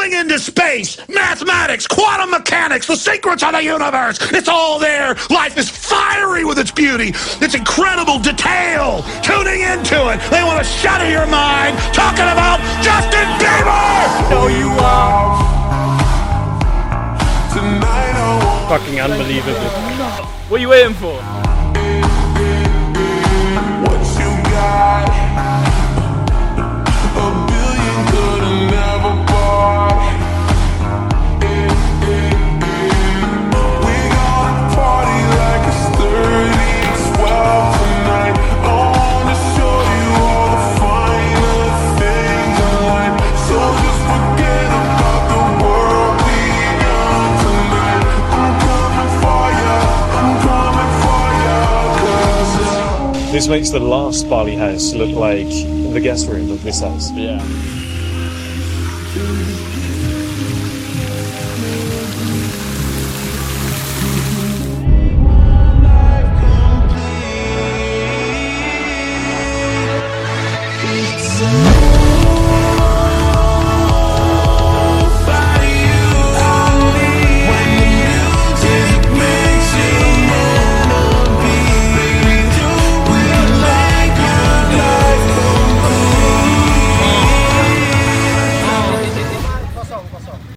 traveling into space, mathematics, quantum mechanics, the secrets of the universe. It's all there. Life is fiery with its beauty, its incredible detail. Tuning into it, they want to shatter your mind. Talking about Justin Bieber. No, you are. Fucking unbelievable. What are you waiting for? What you got? A billion could've never bought. We gonna party like it's 30, 12 tonight. I wanna show you all the finer things in life. So just forget about the world beyond tonight. I'm coming for ya, I'm coming for ya, 'cause This makes the last Barley House look like the guest room of this house. Yeah.